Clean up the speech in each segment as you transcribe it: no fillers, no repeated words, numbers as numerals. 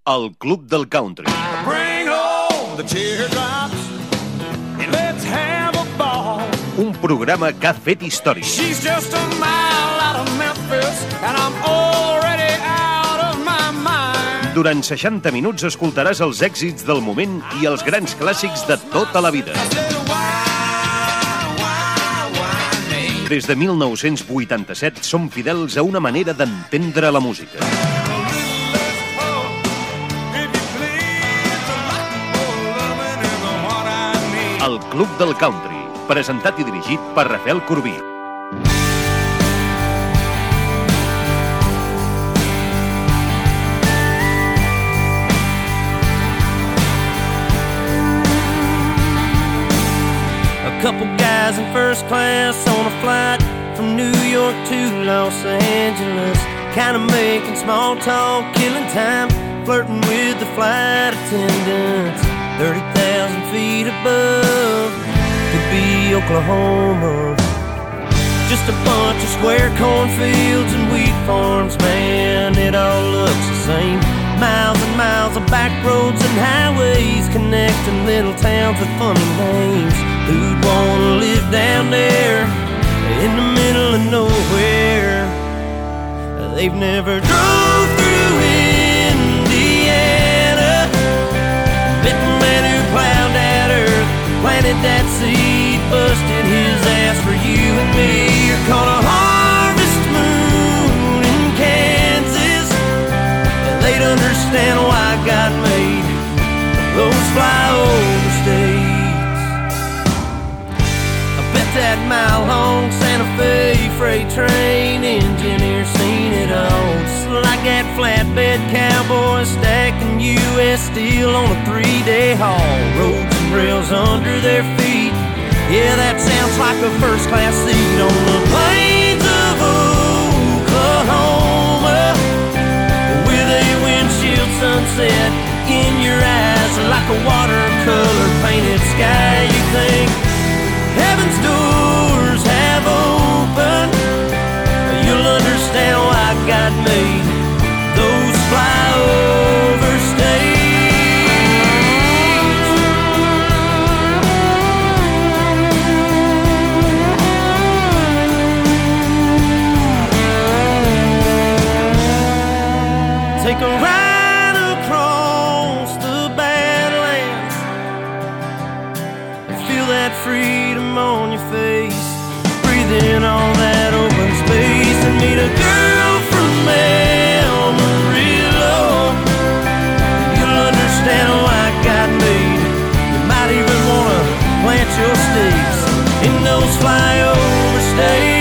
El Club del Country. Bring home the teardrops and let's have a ball. Un programa que ha fet història. She's just a mile out of Memphis and I'm already out of my mind. Durant 60 minuts escoltaràs els èxits del moment i els grans clàssics de tota la vida. Des de 1987 som fidels a una manera d'entendre la música. El Club del Country, presentat i dirigit per Rafael Corbí. A couple guys in first class on a flight from New York to Los Angeles, kind of making small talk, killing time, flirting with the flight attendants. 30,000 feet above, could be Oklahoma. Just a bunch of square cornfields and wheat farms, man, it all looks the same. Miles and miles of back roads and highways connecting little towns with funny names. Who'd wanna live down there in the middle of nowhere? They've never drove through Indiana, met the man who plowed that earth, planted that seed, busted his ass for you and me. You're caught a harvest moon in Kansas, and they'd understand why God made those flyover states. I bet that mile-long Santa Fe freight train engineer seen it all, just like that flatbed cowboy stacking U.S. steel on a 3-day haul. Roads and rails under their feet, yeah, that sounds like a first-class seat on the plains of Oklahoma, with a windshield sunset in your eyes like a watercolor painted sky. You think heaven's doors have opened, you'll understand why God made those flyover states. Take a ride across the Badlands and feel that freedom on your face. Breathe in all that open space and meet a girl from Amarillo. You'll understand why God made. You might even want to plant your stakes in those flyover states.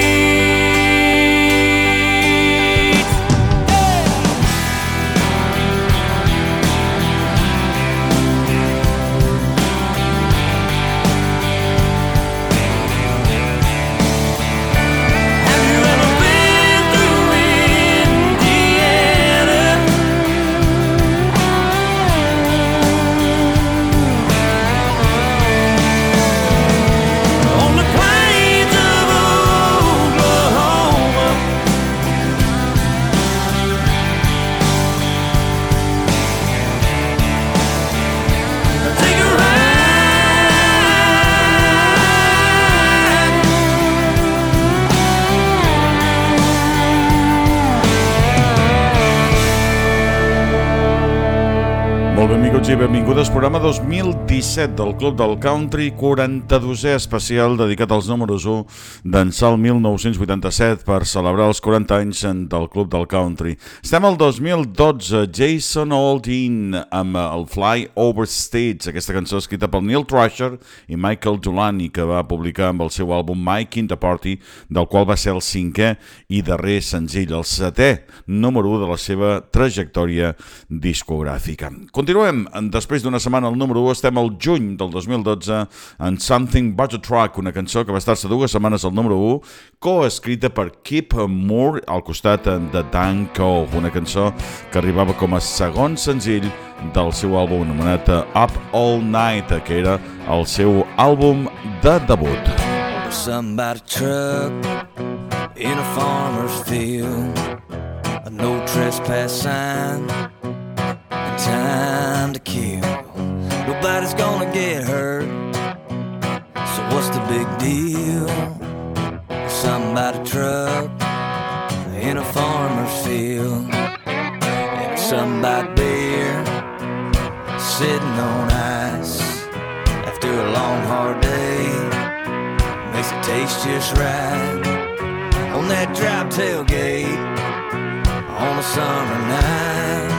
Benvinguts i benvingudes, programa 2017 del Club del Country, 42è especial dedicat als números 1 d'ençà el 1987 per celebrar els 40 anys del Club del Country. Estem al 2012, Jason Aldean amb el Fly Over States, aquesta cançó escrita pel Neil Thrasher i Michael Dulani, que va publicar amb el seu àlbum Mike in the Party, del qual va ser el 5è i darrer senzill, el 7è número 1 de la seva trajectòria discogràfica. Continuem, després d'una setmana al número 1, estem al juny del 2012 en Something But a Truck, una cançó que va estar-se 2 setmanes al número 1, coescrita per Kip Moore al costat de Dan Cole, una cançó que arribava com a segon senzill del seu àlbum anomenat Up All Night, que era el seu àlbum de debut. Something about a truck in a farmer's field, a no trespass sign, Sunbite beer sitting on ice after a long hard day makes it taste just right on that drop tailgate on a summer night.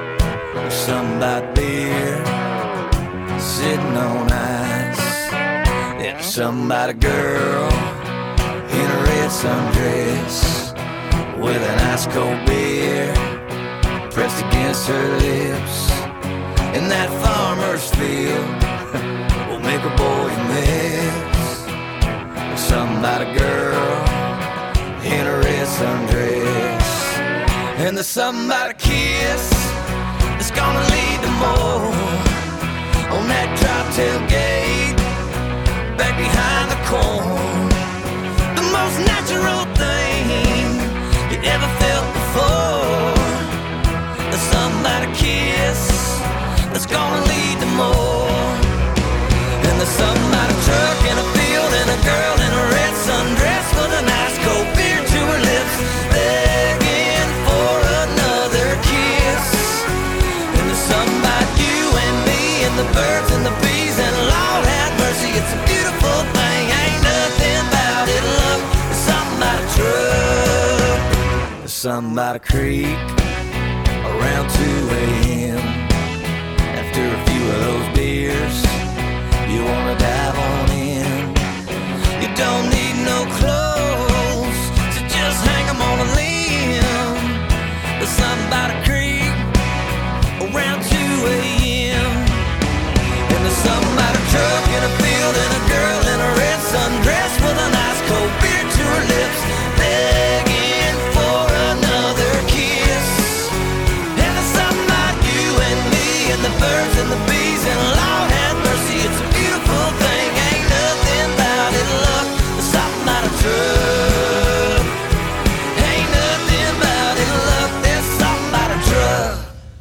Sunbite beer sitting on ice and somebody girl in a red sundress with an ice cold beer pressed against her lips. In that farmer's field will make a boy miss. Somebody girl in a red sundress and the somebody kiss that's gonna lead to more on that drop tailgate back behind the corn. The most natural thing you ever felt before. The somebody kiss that's gonna lead to more. And the somebody truck in a field and a girl in a red sundress with a nice cold beer to her lips, begging for another kiss. And the somebody you and me and the birds and the bees and Lord have mercy, it's a beautiful thing. Ain't nothing about it, look. The somebody truck, the somebody creek around 2 a.m. After a few of those beers, you wanna dive on in. You don't need no clothes, so just hang 'em on a limb. The somebody creek around 2 a.m. And the somebody truck in a field and a girl in a red sundress with a nice cold beer to her lips, begging for another kiss. And the somebody you and me and the birds and the bees and Lord have mercy, it's a beautiful thing. Ain't nothing about it, look. The somebody truck. Ain't nothing about it, look. There's somebody truck.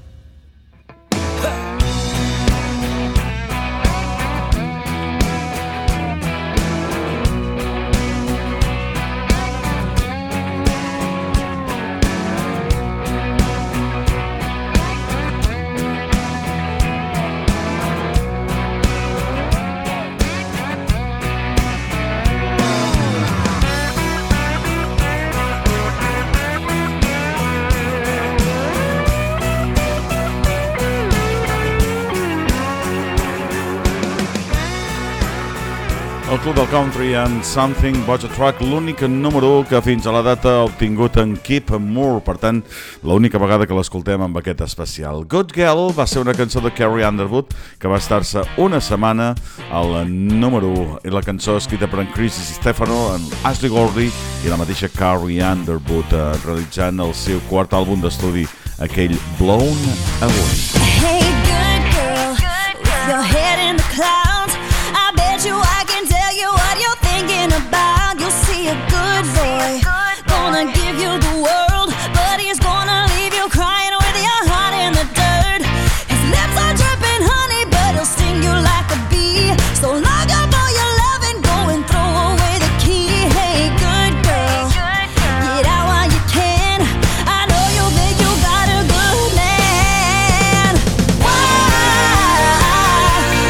El Club del Country and Something But a Track, l'únic número 1 que fins a la data ha obtingut en Keep Moore, per tant, l'única vegada que l'escoltem amb aquest especial. Good Girl va ser una cançó de Carrie Underwood que va estar-se una setmana al número 1, i la cançó escrita per en Chris Stefano, en Ashley Gordy i la mateixa Carrie Underwood, realitzant el seu quart àlbum d'estudi, aquell Blown Away. Hey, good girl, with your head in the clouds, I bet you I can tell you what you're thinking about. You'll see a good boy, gonna give you the world, but he's gonna leave you crying with your heart in the dirt. His lips are dripping honey, but he'll sting you like a bee. So lock up all your love and go and throw away the key. Hey, good girl, get out while you can. I know you think you got a good man. Why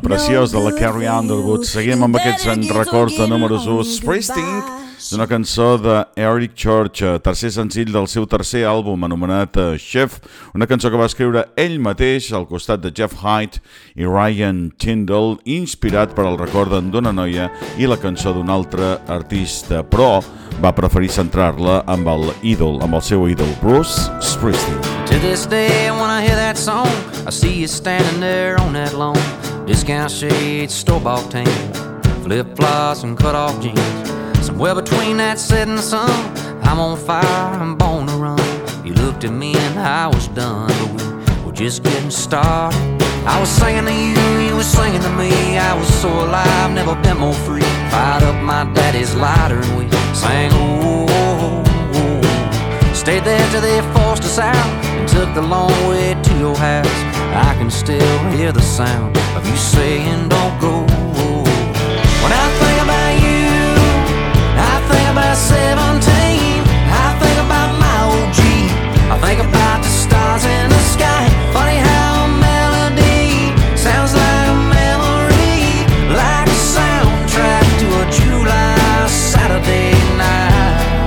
preciós de la Carrie Underwood. Seguim amb aquests records de números 1. Springsteen, una cançó d'Eric Church, tercer senzill del seu tercer àlbum anomenat Chef, una cançó que va escriure ell mateix al costat de Jeff Hyde i Ryan Tyndall, inspirat per el record d'una noia i la cançó d'un altre artista, però va preferir centrar-la amb el seu ídol, Bruce Springsteen. To this day, when I hear that song, I see you standing there on that lawn. Discount shades, store-bought tan, flip-flops and cut-off jeans. Somewhere between that setting sun, I'm on fire, I'm born to run. You looked at me and I was done, but we were just getting started. I was singing to you, you were singing to me. I was so alive, never been more free. Fired up my daddy's lighter and we sang, oh, oh, oh. Stayed there till they forced us out and took the long way to your house. I can still hear the sound of you saying, don't go. When I think about you, I think about 17. I think about my old Jeep. I think about the stars in the sky. Funny how a melody sounds like a memory, like a soundtrack to a July Saturday night.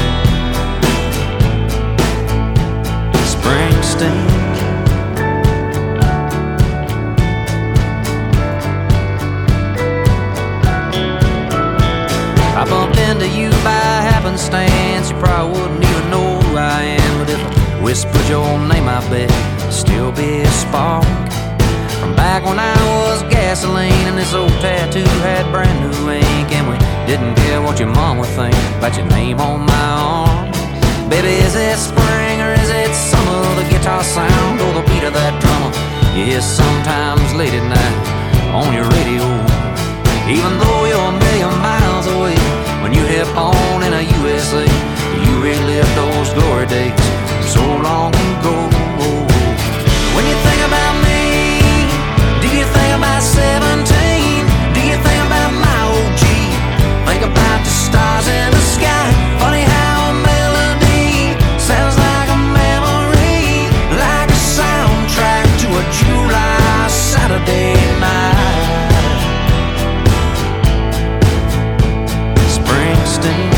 Springsteen. I bumped into you by happenstance. You probably wouldn't even know who I am, but if I whispered your name, I bet it'd still be a spark from back when I was gasoline and this old tattoo had brand new ink, and we didn't care what your mom would think about your name on my arm. Baby, is it spring or is it summer? The guitar sound or the beat of that drummer you hear sometimes late at night on your radio. Even though you're a million miles away, when you hit on in a USA, you relive those glory days so long ago. When you think about me, do you think about 17? Do you think about my old Jeep? Think about the stars in the sky. Funny how a melody sounds like a memory, like a soundtrack to a July Saturday night. Springsteen.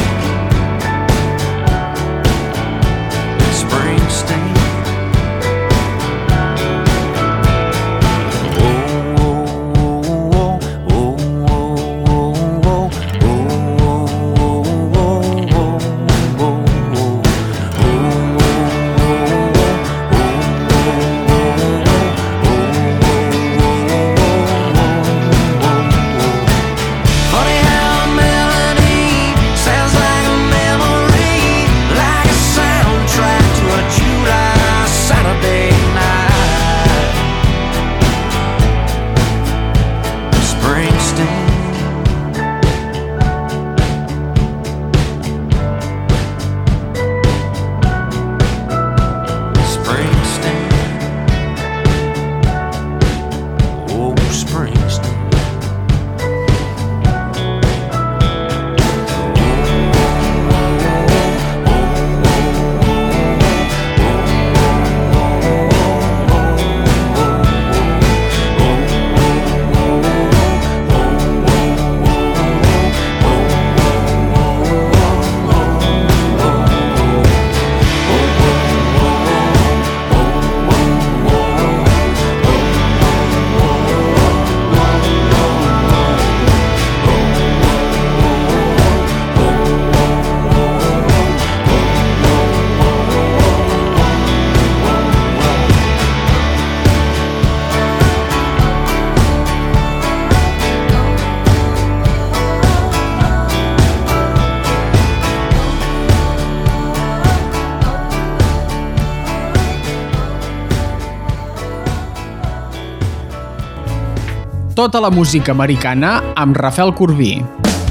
Tota la música americana amb Rafael Corbí.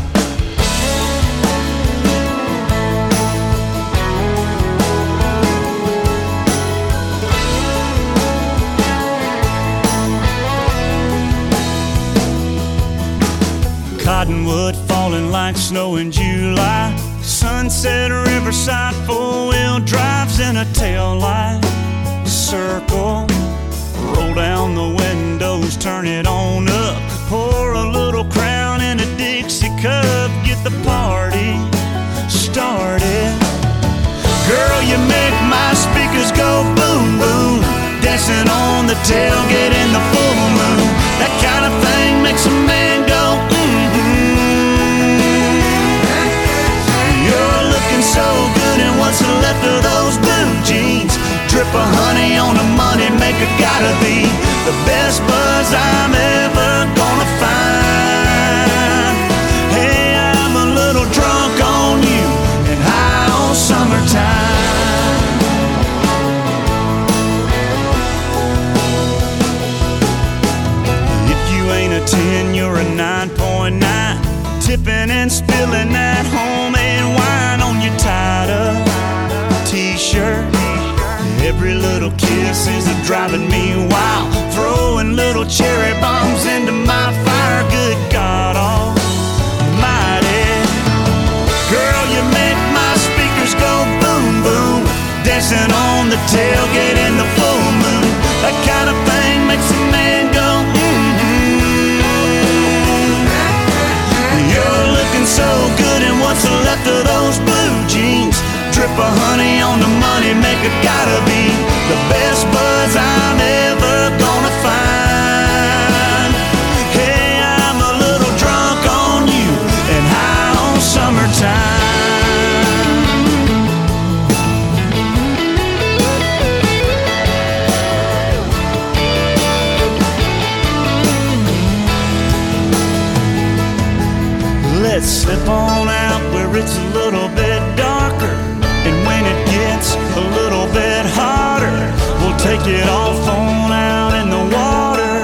Cottonwood falling like snow in July. Sunset Riverside, four-wheel drives in a tail light. Circle, roll down the windows, turn it on up. on the tailgate in the full moon. That kind of thing makes a man go, You're looking so good in what's left of those blue jeans. Drip of honey on the money maker, gotta be the best buzz I'm ever gonna find. Hey, I'm a little drunk on you and high on summertime. If you ain't a 10, you're a 9.9. Tipping and spilling that homemade wine on your tied-up t-shirt. Every little kiss is driving me wild, throwing little cherry bombs into my fire. Good God almighty, girl, you make my speakers go boom boom, dancing on the tailgate in the full moon. That kind of thing makes a man go You're looking so good in what's left of those blue jeans. Drip of honey on the money maker, gotta be the best buzz I'm ever gonna find. Hey, I'm a little drunk on you and high on summertime. Let's slip on out where it's a little bit darker, and when it gets a little bit hotter, we'll take it off on out in the water.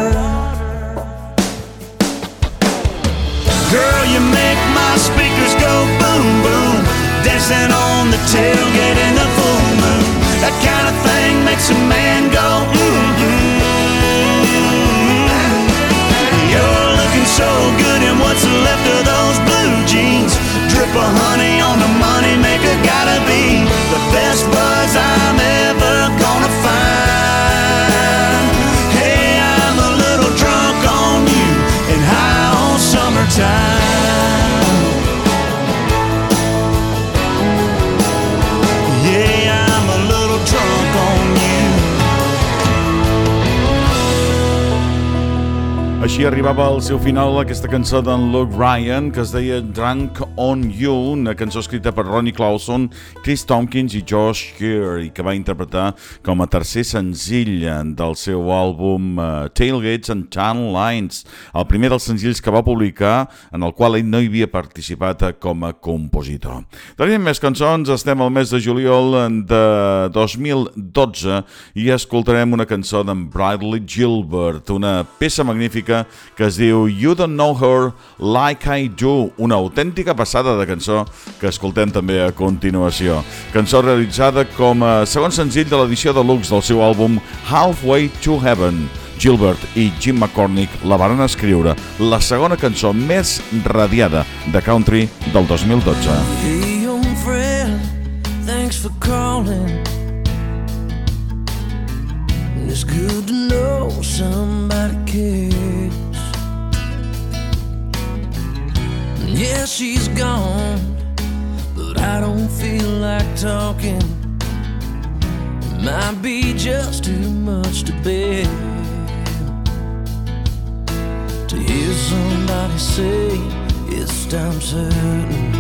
Girl, you make my speakers go boom boom, dancing on the tailgate in the full moon. That kind of thing makes a man go You're looking so good in what's left of those blue jeans. Drip of honey on the money maker, gotta be the best buzz I'm ever gonna find. Hey, I'm a little drunk on you and high on summertime. Yeah, I'm a little drunk on you. Així arribava al seu final aquesta cançó d'en Luke Bryan, que es deia Drunk on You, una cançó escrita per Ronnie Clauson, Chris Tompkins i Josh Kerr, i que va interpretar com a tercer senzill del seu àlbum Tailgates and Channel Lines, el primer dels senzills que va publicar, en el qual ell no hi havia participat com a compositor. Tenim més cançons, estem al mes de juliol de 2012 i escoltarem una cançó d'en Bradley Gilbert, una peça magnífica que es diu You Don't Know Her Like I Do, una autèntica passada de cançó que escoltem també a continuació. Cançó realitzada com a segon senzill de l'edició deluxe del seu àlbum Halfway to Heaven. Gilbert i Jim McCormick la varen escriure, la segona cançó més radiada de country del 2012. Hey, young friend, thanks for calling. It's good to know somebody cares. Yeah, she's gone, but I don't feel like talking. It might be just too much to bear. To hear somebody say it's time certain,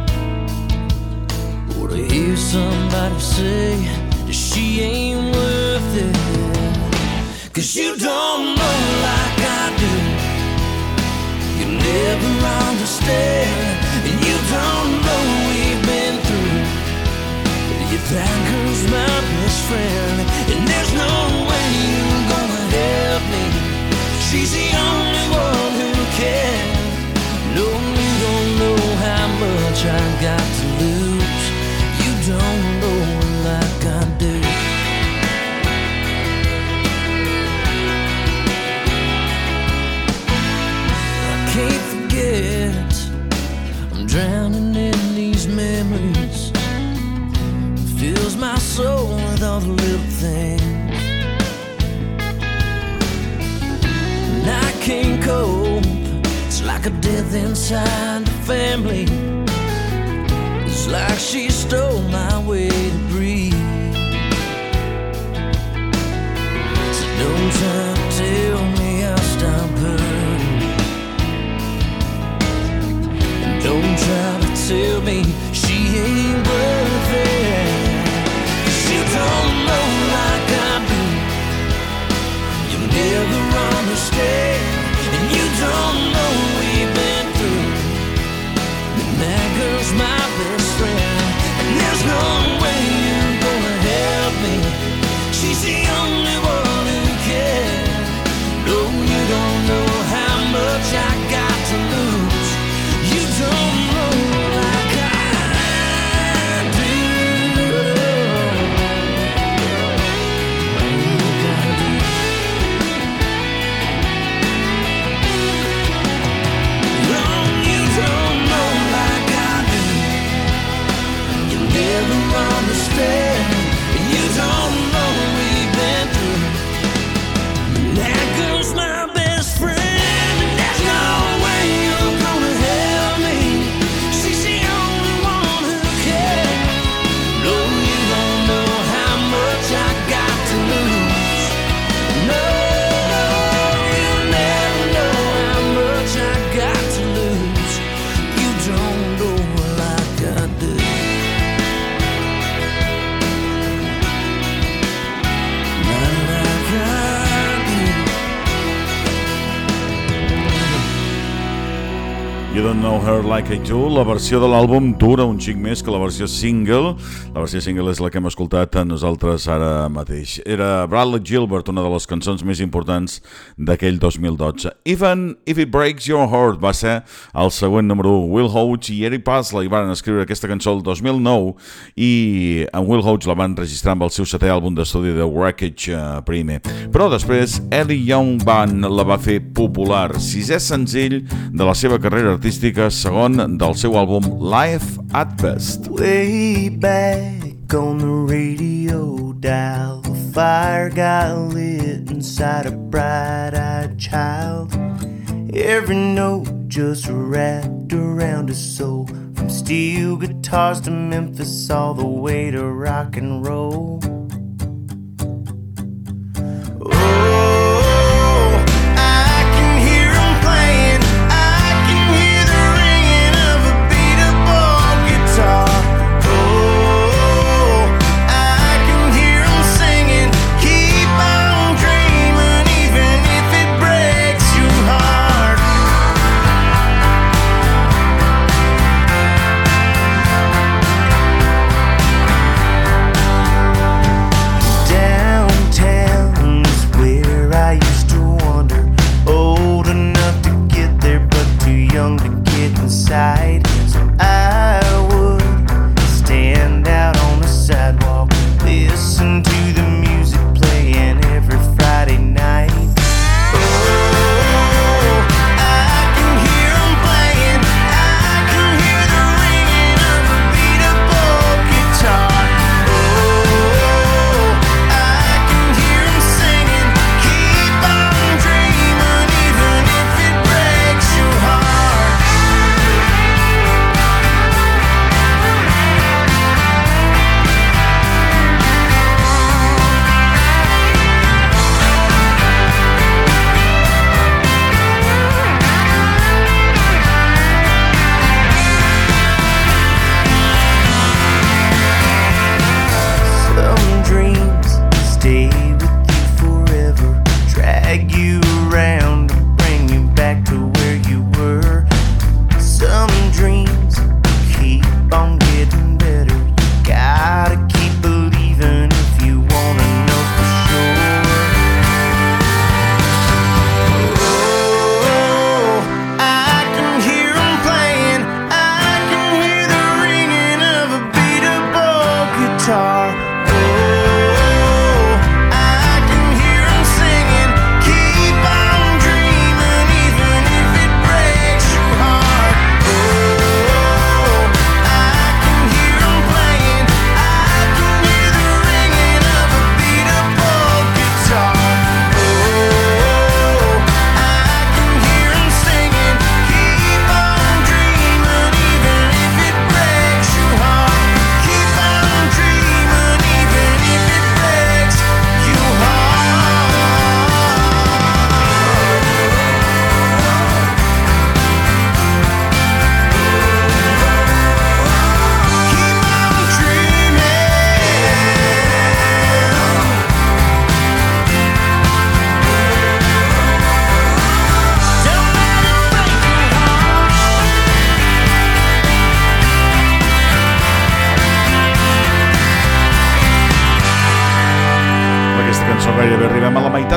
or to hear somebody say that she ain't worth it. 'Cause you don't know like I do, you never understand, and you don't know we've been through. You that girl's my best friend, and there's no way you're gonna help me. She's the only one who can. No, you don't know how much I got to lose. You don't know like I do. Can't forget, I'm drowning in these memories. It fills my soul with all the little things, and I can't cope. It's like a death inside the family. It's like she stole my way to breathe. So don't Don't try to tell me I'll stop hurting. Don't try to tell me she ain't worth it. 'Cause you don't know like I do. You never understand, and you don't know we've been through. And that girl's my best friend, and there's no way you're gonna help me. She's the only one who can. No, you don't know how much I got to lose. You don't know like I do. Oh, you don't know like I do. You never understand, and you don't know we've been through. That girl's my best friend, and there's no way you're gonna help me. She's the only one who can. No, you don't know how much I got to lose. No, you'll never know how much I got to lose. You don't know like I do. Not like I do. You Don't Know Her Like I Do. La versió de l'àlbum dura un xic més que la versió single. La versió single és la que hem escoltat nosaltres ara mateix. Era Bradley Gilbert, una de les cançons més importants d'aquell 2012. Even If It Breaks Your Heart va ser el següent número 1. Will Hodge i Eric Pasley van escriure aquesta cançó el 2009 i en Will Hodge la van registrar amb el seu setè àlbum d'estudi de Wreckage primer. Però després Ellie Young Band la va fer popular. Sisè senzill de la seva carrera artística, segon del seu àlbum Life at Best. Way back on the radio dial, the fire got lit inside a bright-eyed child. Every note just wrapped around his soul, from steel guitars to Memphis, all the way to rock and roll.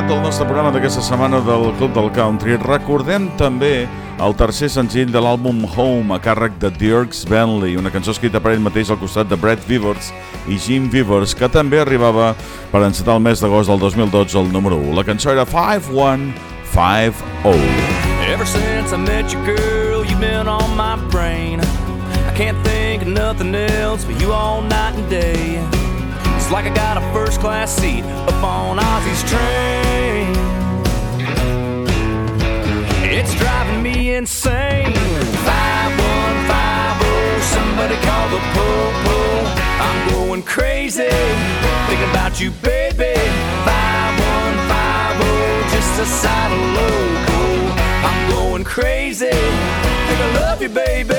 tancat del nostre programa d'aquesta setmana del Club del Country. Recordem també el tercer senzill de l'àlbum Home a càrrec de Dierks Bentley, una cançó escrita per ell mateix al costat de Brett Vivers i Jim Vivers, que també arribava per encetar el mes d'agost del 2012 al número 1. La cançó era 5150. Ever since I met you, girl, you've been on my brain. I can't think of nothing else but you all night and day. It's like I got a first-class seat up on Ozzy's train. It's driving me insane. 5150, somebody call the po-po. I'm going crazy, thinking about you, baby. 5150, just a side of loco. I'm going crazy, think I love you, baby.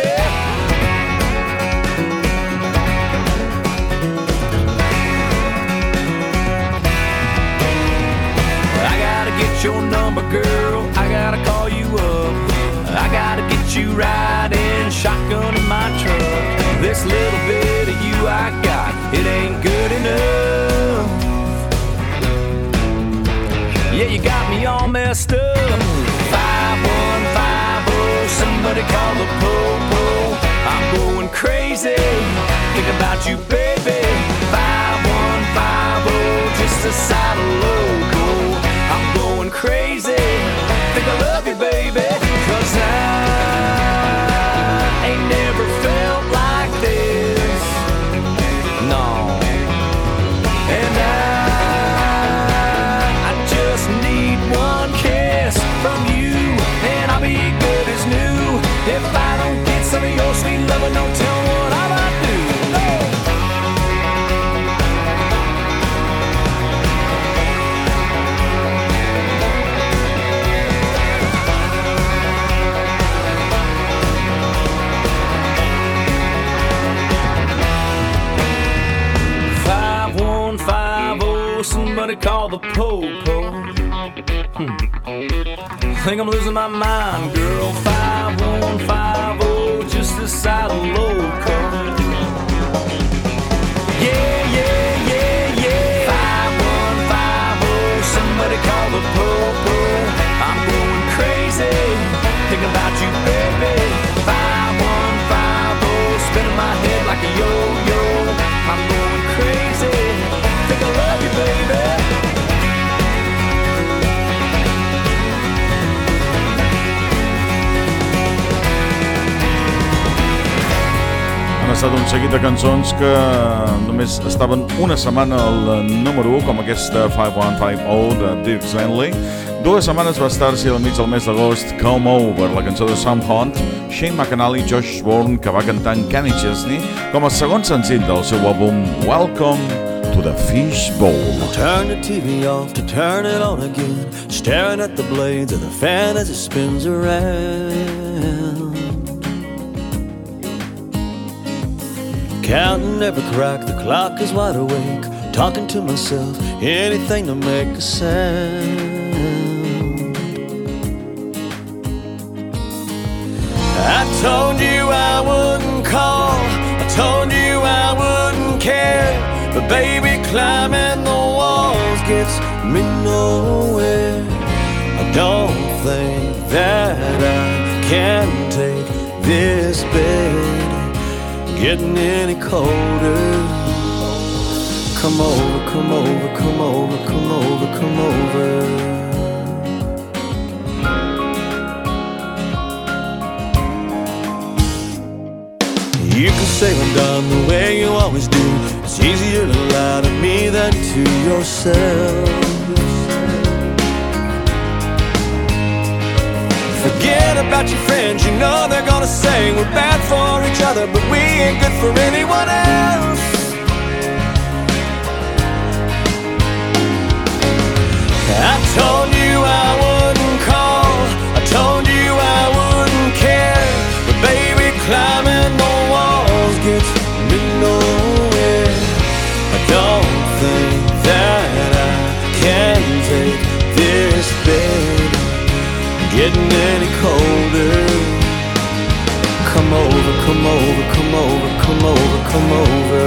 Get your number, girl, I gotta call you up. I gotta get you riding shotgun in my truck. This little bit of you I got, it ain't good enough. Yeah, you got me all messed up. 5150, somebody call the po-po. I'm going crazy, think about you, baby. 5150, just a side of loco. I'm going crazy, think I love you, baby. 'Cause I ain't never felt like this, no. And I just need one kiss from you, and I'll be good as new. If I don't get some of your sweet love, don't tell me what I might do. Somebody call the po-po. Think I'm losing my mind, girl. 5150, just a side of loco. Yeah, yeah, yeah, yeah. 5150, somebody call the po-po. I'm going crazy, thinking about you, baby. 5150, spinning my head like a yo-yo. I'm going crazy, think I love you, baby. Han estat un seguit de cançons que només estaven una setmana al número 1, com aquesta 5150 de Dierks Bentley. 2 setmanes va estar-s'hi al mig del mes d'agost Come Over, la cançó de Sam Hunt, Shane McAnally i Josh Bourne, que va cantar en Kenny Chesney com a segon senzill del seu àlbum Welcome to the Fishbowl. Turn the TV off to turn it on again, staring at the blades of the fan as it spins around. Counting every crack, the clock is wide awake, talking to myself, anything to make a sound. I told you I wouldn't call, I told you I wouldn't care, but baby, climbing the walls gets me nowhere. I don't think that I can take this bed getting any colder. Come over, come over, come over, come over, come over. You can say I'm done the way you always do. It's easier to lie to me than to yourself. Forget about your friends, you know they're gonna say we're bad for each other, but we ain't good for anyone else. I told you I wouldn't call, I told you I wouldn't care, but baby, climbing the walls gets me nowhere. I don't think that I can take this bed getting any colder. Come over, come over, come over, come over, come over.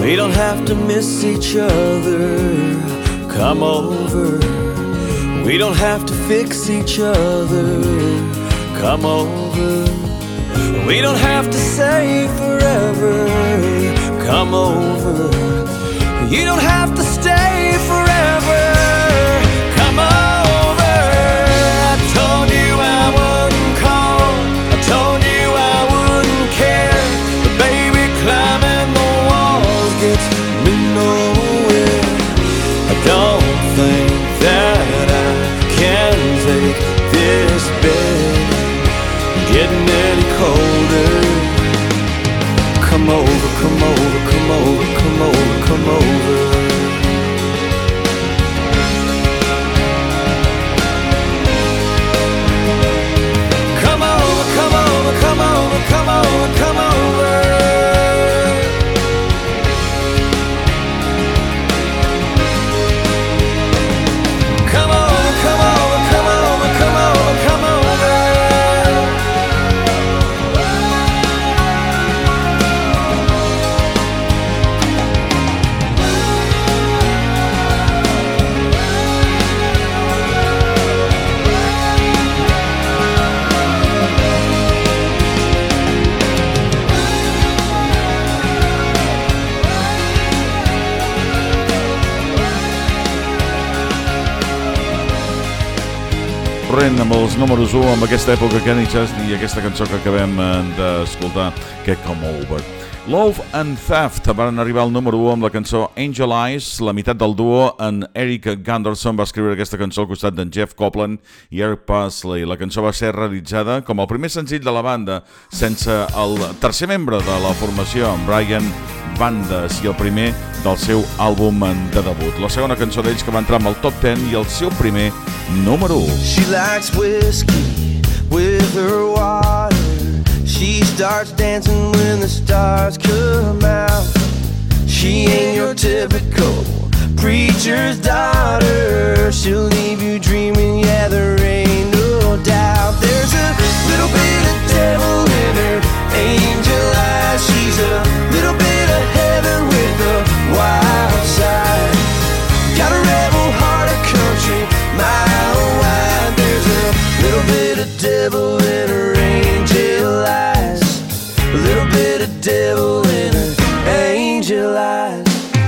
We don't have to miss each other. Come over. We don't have to fix each other. Come over. We don't have to say forever. Come over. You don't have to stay forever. Come over. I told you I wouldn't call. I told you I wouldn't care. But baby, climbing the walls gets me nowhere. I don't think that I can take this bed getting any colder. Come over, come over, come over, come over, come over. Come over, come over, come over, come over, come over. Come over, come over, come over, come over, come over. Corrent amb els números 1 amb aquesta època Kenny Chesney i aquesta cançó que acabem d'escoltar, que Come Over. Love and Theft van arribar al número 1 amb la cançó Angel Eyes. La meitat del duo, en Eric Gunderson, va escriure aquesta cançó al costat d'en Jeff Copeland i Eric Pasley. La cançó va ser realitzada com el primer senzill de la banda, sense el tercer membre de la formació, en Brian Bandes, i el primer del seu àlbum de debut. La segona cançó d'ells que va entrar amb el top 10 i el seu primer número 1. She likes whiskey with her water. She starts dancing when the stars come out. She ain't your typical preacher's daughter. She'll leave you dreaming, yeah, there ain't no doubt. There's a little bit of devil in her angel eyes. She's a little bit of heaven with a wild side. Got a rebel heart, a country mile wide. There's a little bit of devil in her angel eyes. A little bit of devil in her angel eyes.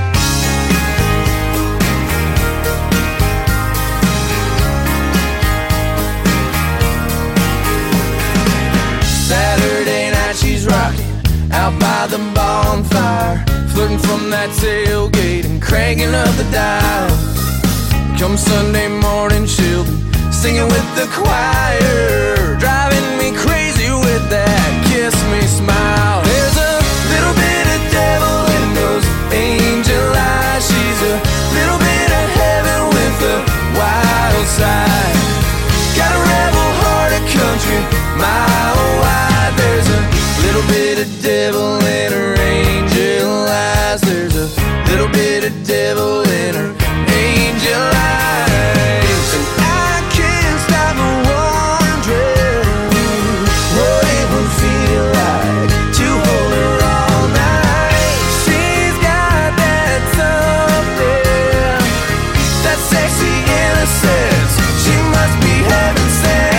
Saturday night she's rocking out by the bonfire, flirting from that tailgate and cranking up the dial. Come Sunday morning she'll be singing with the choir, driving me crazy with that kiss me smile. There's a little bit of devil in those angel eyes. She's a little bit of heaven with a wild side. Got a rebel heart, a country mile wide. There's a little bit of devil in her angel eyes. There's a little bit of devil in her angel eyes. And I can't stop wondering what it would feel like to hold her all night. She's got that something, that sexy innocence. She must be heaven sent.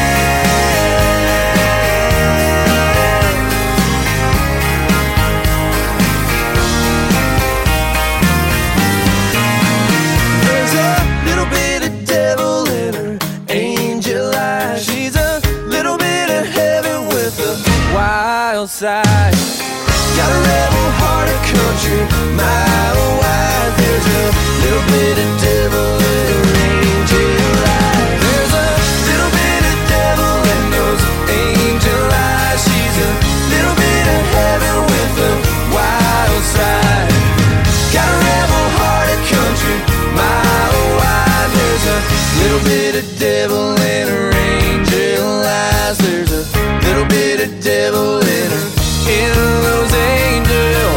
There's a little bit of devil in her angel eyes. She's a little bit of heaven with a wild side. Got a rebel heart, a country mile wide. There's a little bit of devil in her angel eyes. There's a little bit of devil in those angel eyes. She's a little bit of heaven with a wild side. Got a rebel heart, a country mile wide. There's a little bit of devil in her angel eyes. There's a little bit of devil in her, in those angel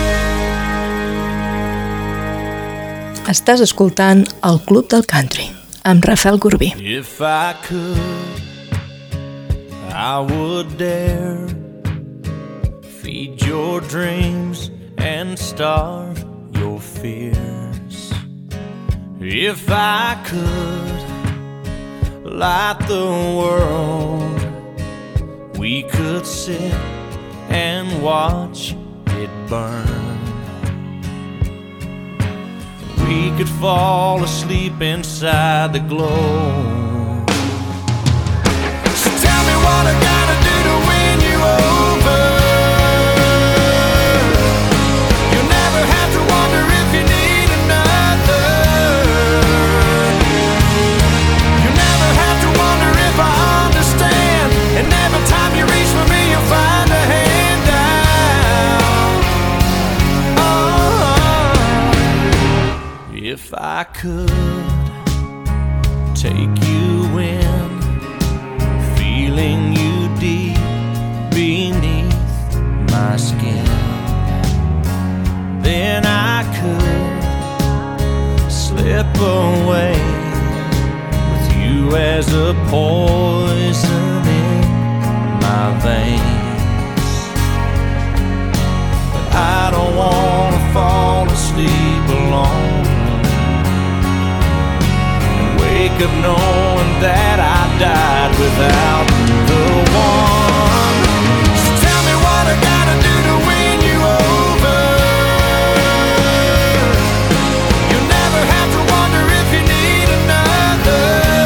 Estàs escoltant el Club del Country. amb Rafael Corbí. If I could, I would dare feed your dreams and starve your fears. If I could light the world, we could sit and watch it burn. We could fall asleep inside the glow. So tell me what I gotta do to win you over. You'll never have to wonder if you need another. You'll never have to wonder if I understand. And every time you reach for me, you'll find a hand out. Oh, if I could take you in, feeling you deep beneath my skin, then I could slip away with you as a poison in my veins. But I don't wanna fall asleep alone, wake up knowing that I died without the one. So tell me what I gotta do to win you over. You'll never have to wonder if you need another.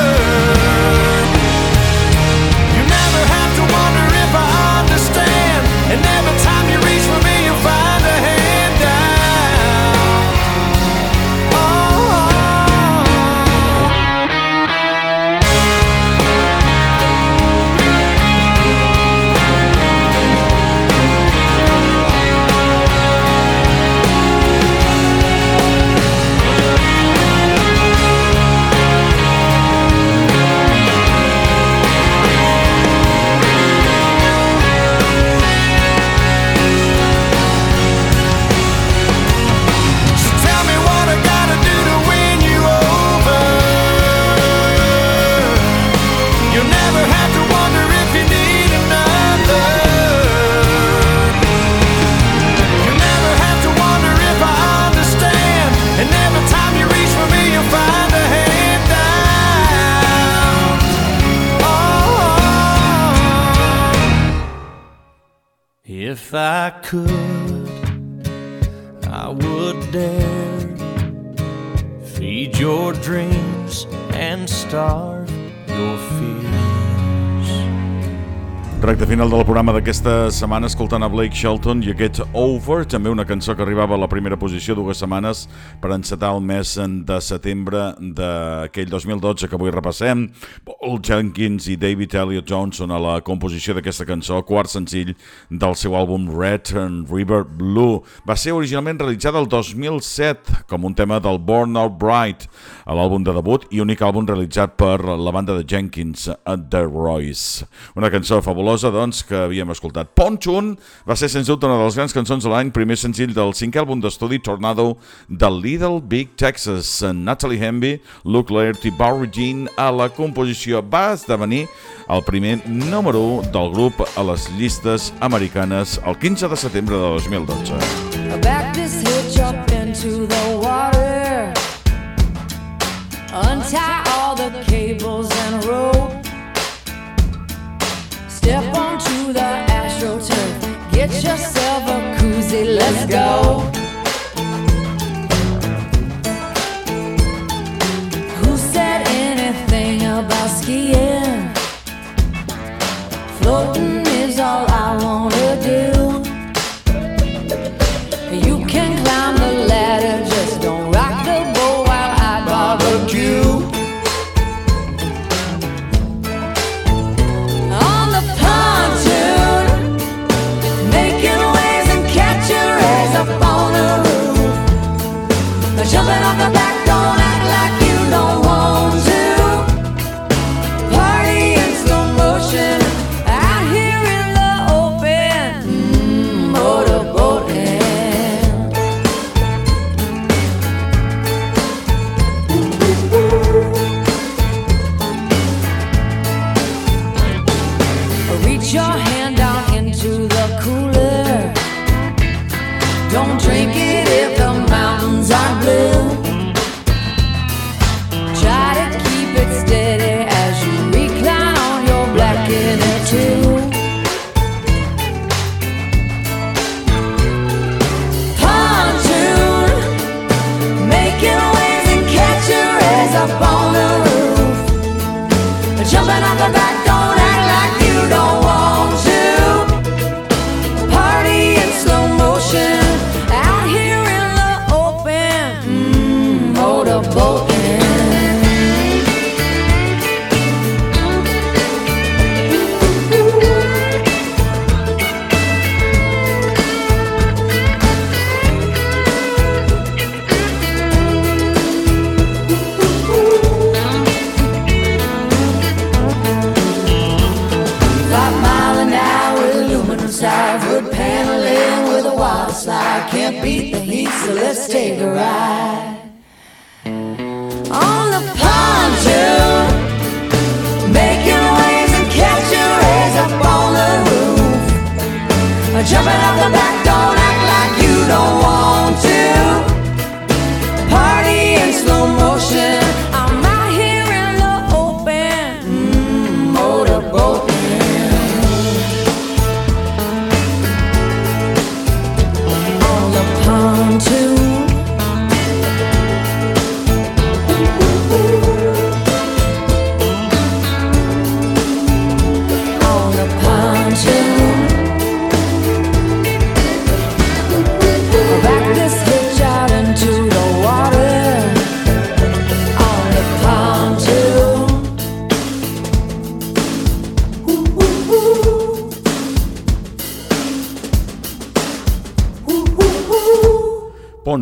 You'll never have to wonder if I understand. And every time you reach for me, you'll find a hand out. Oh, if I could, I would dare feed your dreams and starve your fears. Recte final del programa d'aquesta setmana escoltant a Blake Shelton i aquest Over, també una cançó que arribava a la primera posició 2 setmanes per encetar el mes de setembre d'aquell 2012 que avui repassem. Paul Jenkins i David Elliott Johnson a la composició d'aquesta cançó, quart senzill del seu àlbum Red River Blue. Va ser originalment realitzada el 2007 com un tema del Born Out Bright, a l'àlbum de debut i únic àlbum realitzat per la banda de Jenkins, The Royce. Una cançó fabulosa, doncs, que havíem escoltat. Ponchun va ser sens dubte una de les grans cançons de l'any, primer senzill del 5è àlbum d'estudi Tornado de Little Big Texas. Natalie Hemby, Luke Laird i Barry Jean a la composició. Va esdevenir el primer número 1 del grup a les llistes americanes el 15 de setembre de 2012. Back this hitch up into the water, untie all the cables and rope, step onto the AstroTurf, get yourself a koozie, let's go. Who said anything about skiing? Floating is all I wanna do. You can climb the ladder, just don't rock the boat while I barbecue. On the pontoon, making waves and catching rays up on the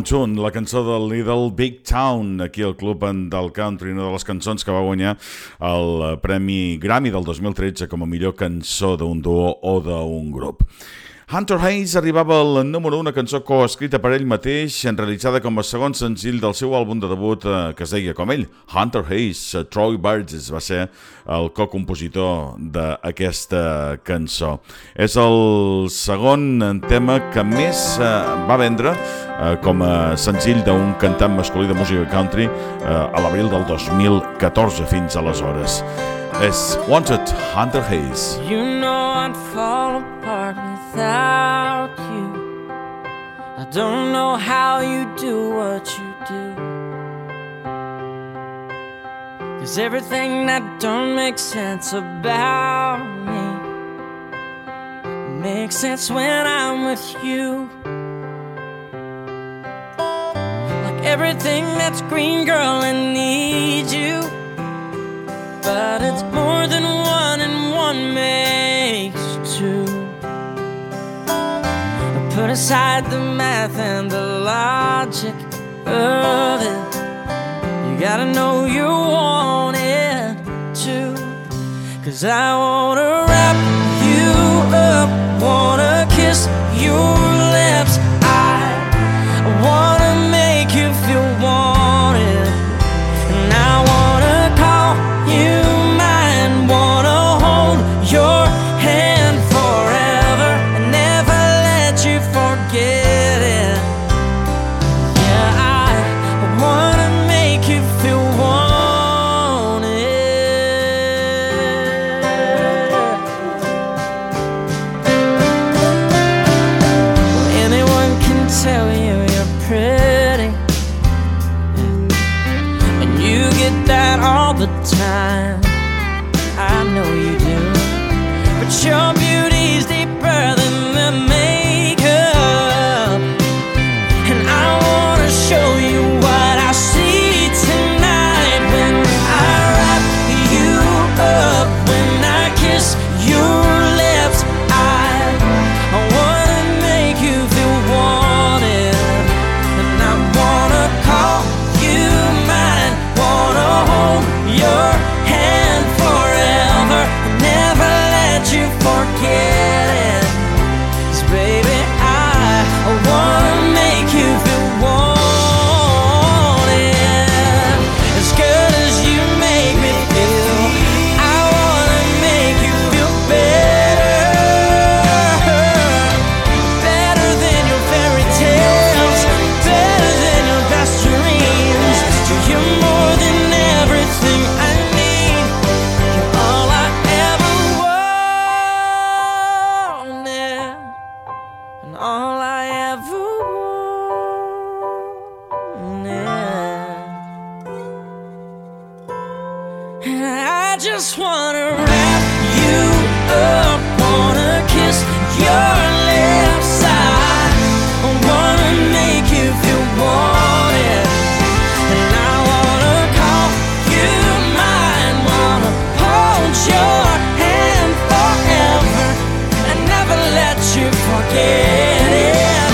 bon tune, la cançó de Little Big Town, aquí al Club del Country, una de les cançons que va guanyar el Premi Grammy del 2013 com a millor cançó d'un duo o d'un grup. Hunter Hayes arribava al número 1, una cançó coescrita per ell mateix, realitzada com a segon senzill del seu àlbum de debut, que es deia com ell, Hunter Hayes. Troy Burgess va ser el co-compositor d'aquesta cançó. És el segon tema que més va vendre com a senzill d'un cantant masculí de música country a l'abril del 2014 fins aleshores. És Wanted, Hunter Hayes. You know I'd fall apart without you. I don't know how you do what you do, 'cause everything that don't make sense about me makes sense when I'm with you. Like everything that's green, girl, I need you, but it's more than one and one makes two. Put aside the math and the logic of it. You gotta know you want it too. 'Cause I wanna wrap you up, wanna kiss your lips. I wanna make you feel wanted, and I wanna call you mine, wanna hold your hand forever and never let you forget it. Yeah, I wanna make you feel wanted. Anyone can tell you you're pretty, and you get that all the time. I know you do, but your beauty's deeper than the makeup, and I wanna show you what I see tonight when I wrap you up, when I kiss your lips. I wanna make you feel wanted, and I wanna call you mine, wanna hold your hand forever and never let you forget it. 'Cause baby, I wanna make you feel wanted, as good as you make me feel. I wanna make you feel better, better than your fairy tales, better than your best dreams. You're more than everything I need. You're all I ever wanted, and all I ever wanted. And I just wanna wrap you up, wanna kiss your lips. I wanna make you feel wanted, and I wanna call you mine, wanna hold your hand forever and never let you forget it.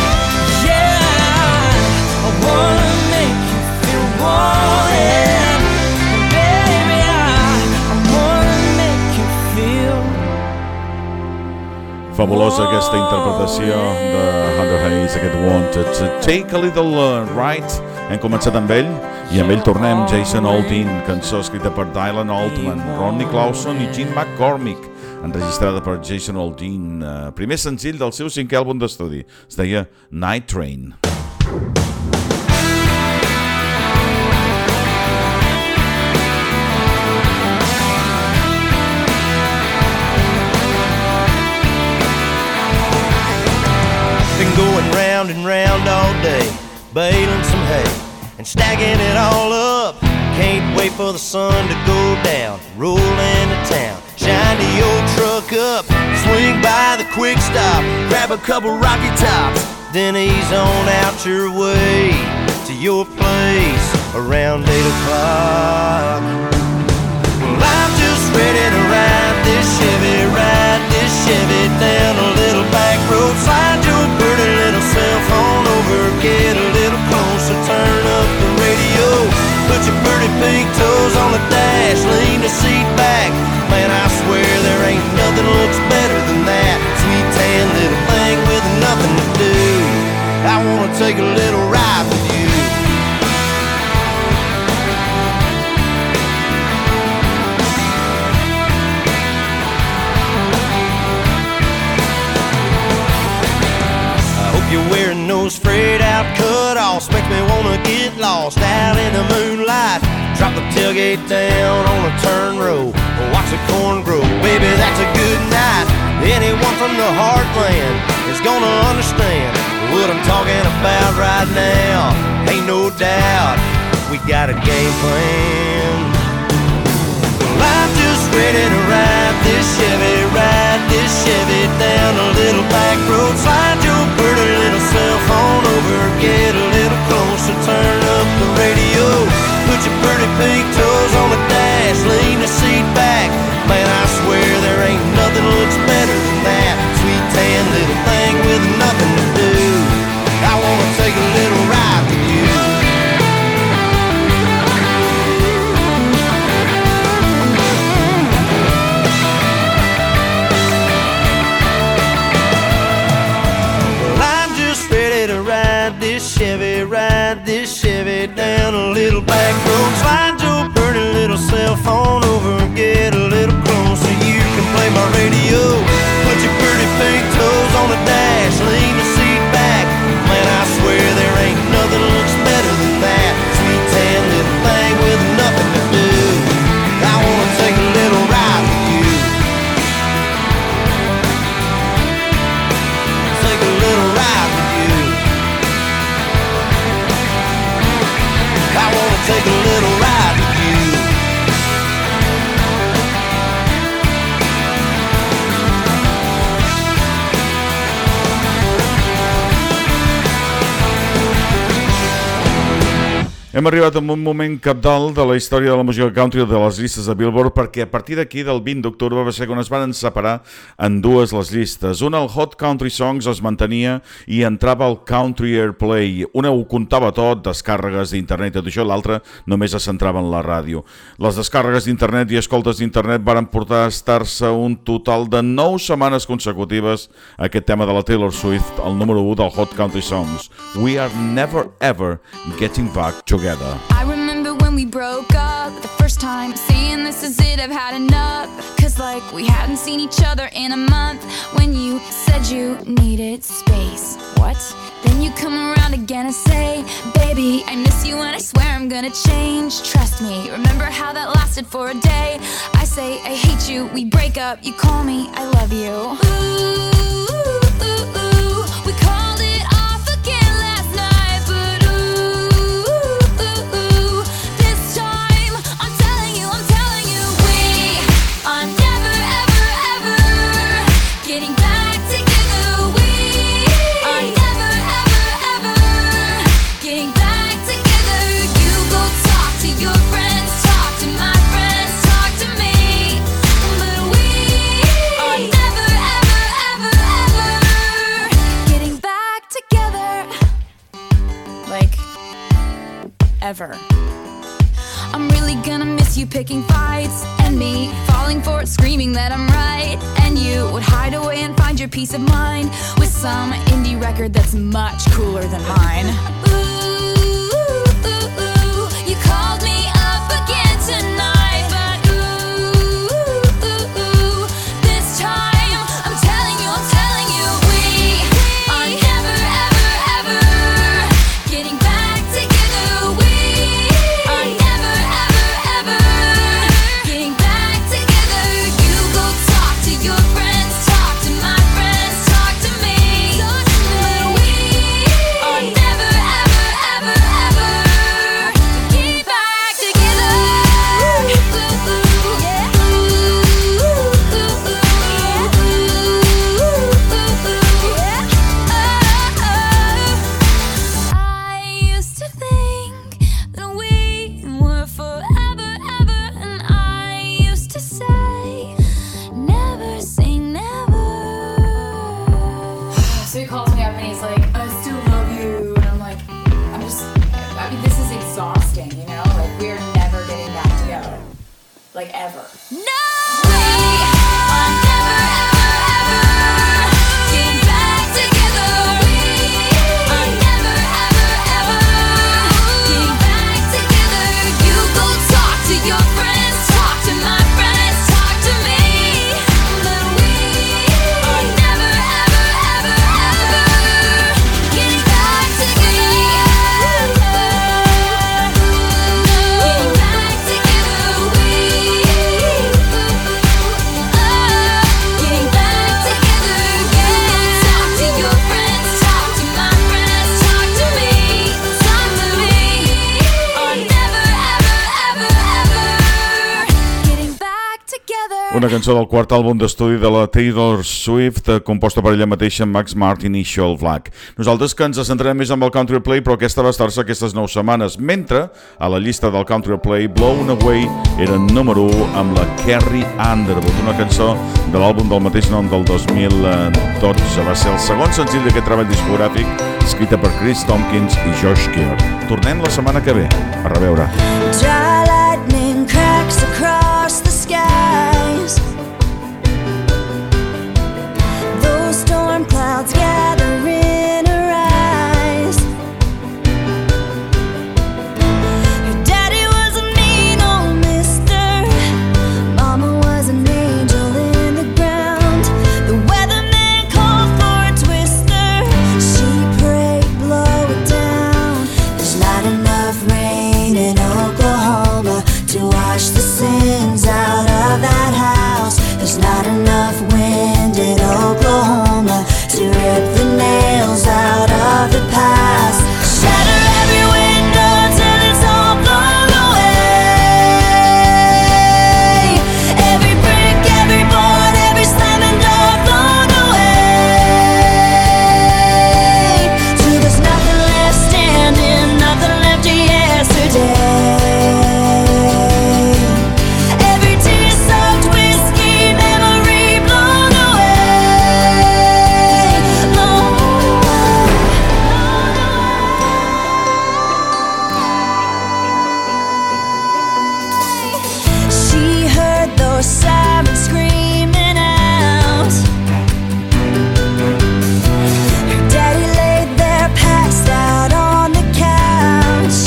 Yeah, I wanna make you feel wanted, and baby, I wanna make you feel. Fabulosa aquesta interpretació de Hunter Hayes, aquest Wanted. Take a Little Ride. Hem començat amb ell i amb ell tornem. Jason Aldean, cançó escrita per Dylan Altman, Ronnie Clausen i Jim McCormick, enregistrada per Jason Aldean, primer senzill del seu 5è àlbum d'estudi. Es deia Night Train. Been going round and round all day, baling some hay and stacking it all up. Can't wait for the sun to go down, roll into town, shine the old truck up, swing by the quick stop, grab a couple Rocky Tops, then ease on out your way to your place around 8 o'clock. Well, I'm just ready to ride this Chevy down a little back road, slide your pretty little self on over, get a little cold. dash, lean the seat back. Man, I swear there ain't nothing looks better than that sweet tan little thing with nothing to do. I wanna take a little ride with you. I hope you're wearing those frayed out cut-offs. Makes me wanna get lost out in the moonlight. Drop the tailgate down on a turn row, watch the corn grow. Baby, that's a good night. Anyone from the heartland is gonna understand what I'm talking about right now. Ain't no doubt we got a game plan. Well, I'm just ready to ride this Chevy down a little back road. Slide your pretty little cell phone over, get a little closer, turn up the radio. Put your pretty pink toes on the dash, lean the seat back. Man, I swear there ain't nothing looks better than that sweet tan little thing with nothing to do. I wanna take a little ride with you. Well, I'm just ready to ride this Chevy down a little back road. Slide your pretty little cell phone over and get a little closer. You can play my radio. Put your pretty pink toes on the dash, lean the seat back. Man, I swear there ain't nothing looks better than that sweet tan little thing with nothing to do. I wanna take a little ride with you. Take a little ride with you. I wanna take a little ride with you. Hem arribat a un moment cabdal de la història de la música country de les llistes de Billboard, perquè a partir d'aquí, del 20 d'octubre, va ser quan es van separar en dues les llistes. Una, el Hot Country Songs, es mantenia i entrava al Country Airplay. Una ho comptava tot, descàrregues d'internet i tot això, l'altra només es centrava en la ràdio. Les descàrregues d'internet i escoltes d'internet varen portar a estar-se un total de 9 setmanes consecutives aquest tema de la Taylor Swift, el número 1 del Hot Country Songs. We are never ever getting back together. I remember when we broke up the first time, saying this is it, I've had enough. Cause like we hadn't seen each other in a month. When you said you needed space. What? Then you come around again and say, baby, I miss you and I swear I'm gonna change. Trust me, remember how that lasted for a day. I say I hate you, we break up, you call me, I love you. Ooh, ooh, ooh, we called it off again last night. But this time I'm telling you, we are never ever ever getting back together. We are never ever ever getting back together. You go talk to your friends, talk to my friends, talk to me. But we are never ever ever ever getting back together. Like ever. I'm really gonna miss you picking fights, and me falling for it, screaming that I'm right. And you would hide away and find your peace of mind with some indie record that's much cooler than mine. Ooh, ooh, ooh, you called me up again tonight. But ooh, ooh, ooh, this time I'm telling you, we are never ever ever getting back together. We are never ever ever getting back together. You go talk to your friends, talk to my friends, talk to me. But we are never ever like ever. No, we are never, ever, ever getting back together. We are never, ever, ever getting back together. You go talk to your friends, talk to my friends, talk to me. But we are never, ever, ever, ever getting back together. Getting back together. We getting back together. You talk to your friends, talk to my friends, talk to me. Talk to me. Are never, ever, ever, ever getting back together. Una cançó del quart àlbum d'estudi de la Taylor Swift, composta per ella mateixa, Max Martin i Shoal Black. Nosaltres que ens centrem més amb el Country Play, però aquesta va estar-se aquestes 9 setmanes, mentre a la llista del Country Play, Blown Away era número 1 amb la Carrie Underwood, una cançó de l'àlbum del mateix nom del 2012. Va ser el segon senzill d'aquest treball discogràfic, escrita per Chris Tompkins i Josh Kerr. Tornem la setmana que ve. A reveure. Dry lightning cracks across the skies. Those storm clouds gather in her eyes. Your daddy was a mean old mister. Mama was an angel in the ground. The weatherman called for a twister. She prayed, blow it down. There's not enough rain in Oklahoma to wash the sins out of that house. There's not enough wind in Oklahoma to rip the nails out of the past. Shatter every window till it's all blown away. Every brick, every board, every slamming door blown away. Till there's nothing left standing, nothing left to yesterday. Every tear-soaked whiskey memory blown away, blown away. She heard those sirens screaming out. Her daddy laid there passed out on the couch.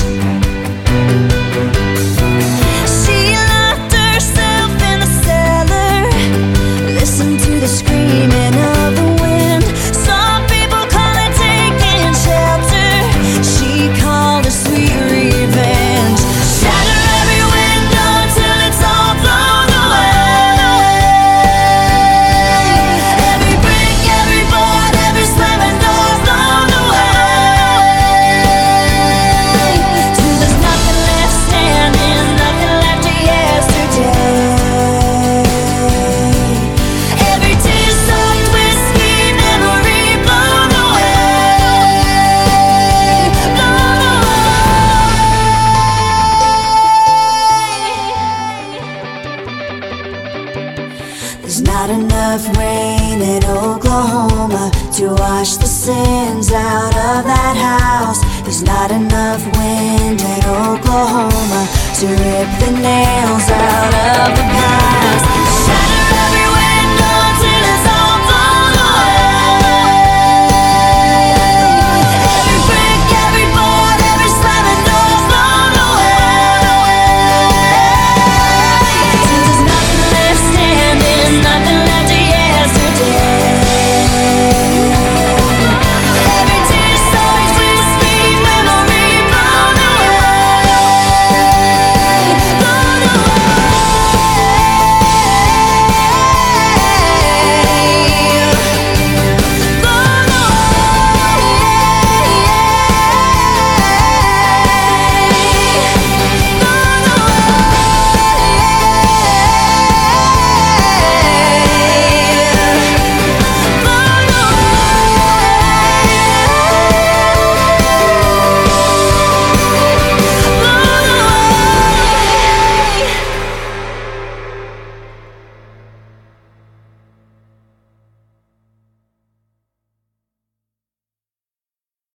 She locked herself in the cellar, listened to the screaming of the wind. Some people call it taking shelter. She called it sweet revenge. Shatter every window till it's all blown away. Every brick, every board, every slamming door blown away. Till there's nothing left standing, nothing left to yesterday. Every tear-soaked whiskey memory blown away, blown away. There's not enough rain in Oklahoma to wash the sins out of that house. There's not enough wind in Oklahoma to rip the nails